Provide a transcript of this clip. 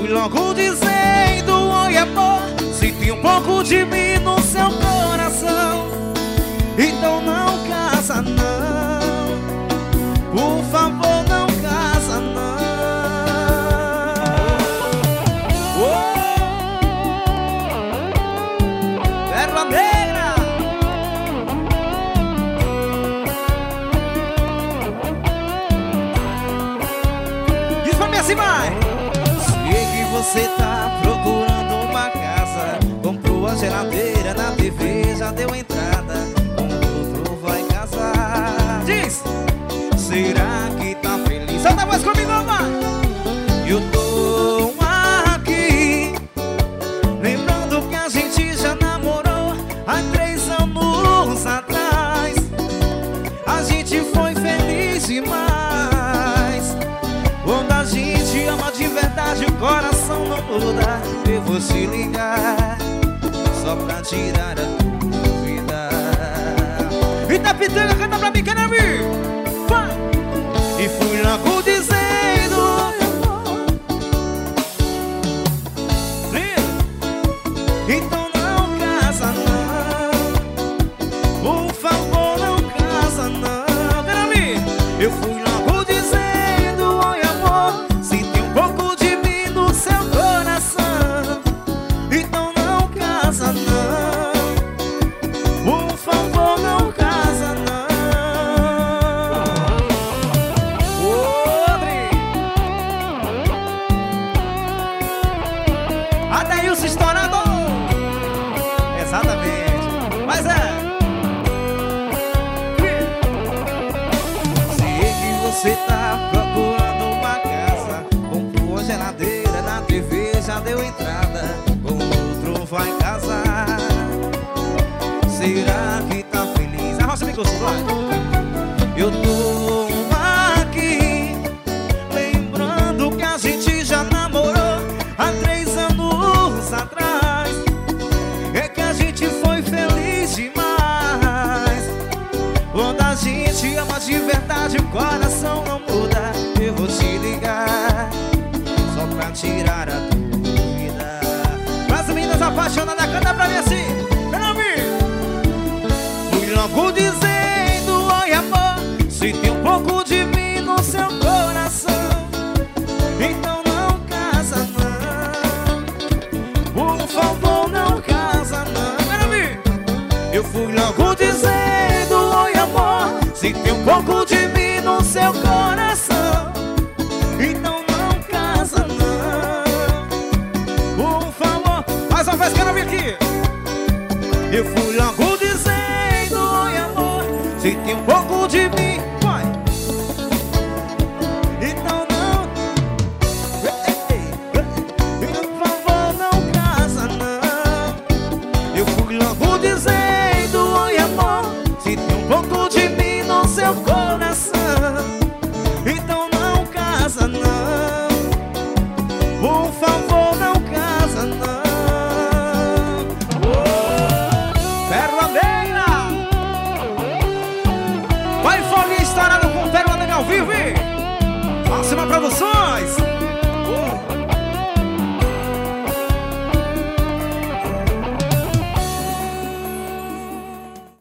logo dizendo: oi amor, senti um pouco de mim no seu coração. Então não casa não, por favor não casa não. Pérola Negra. Diz pra mim assim, vai. Sei que você tá procurando uma casa, comprou a geladeira, na TV já deu entrada, com outro vai casar. Diz! Será que tá feliz? Solta a voz comigo, vai! Eu tô aqui, lembrando que a gente já namorou há 3 anos atrás. A gente foi feliz demais. Quando a gente ama de verdade, o coração não muda. Eu vou te ligar só pra tirar a dúvida. Eita, Pitanga, canta pra mim, quero ouvir. Vai! E fui logo dizendo: então não casa não, por favor não casa não. Quero ouvir. Eu fui logo dizendo: oi amor, senti um pouco de mim no seu coração. Então não casa não, por favor não casa não. Adeilson estourador. Exatamente. Mas é. Sei que você tá procurando uma casa, comprou a geladeira, na TV já deu entrada, com outro vai casar. Será que tá feliz? Arrocha me gosto, vai. Eu tô aqui, lembrando que a gente já namorou há 3 anos atrás. É que a gente foi feliz demais. Quando a gente ama de verdade, o coração não muda. Eu vou te ligar só pra tirar a dúvida. Mas meninas apaixonadas, canta pra mim assim. Vem ouvir. Fui logo dizendo: oi amor, senti um pouco de mim no seu coração. Então não casa não, por favor não casa não. Quero ouvir. Eu fui logo dizendo: oi amor, senti um pouco de mim no seu coração. Então não casa não, por favor. Mais uma vez, quero ouvir aqui. Eu fui logo dizendo: oi amor, senti um pouco de mim. Vai. Então não, por favor não casa não. Eu fui logo dizendo: oi amor, senti um pouco de mim no seu coração. Então não casa não, por favor não casa não. Pérola Negra. Vai, Folia estourado com Pérola Negra ao vivo, hein? Próxima produção.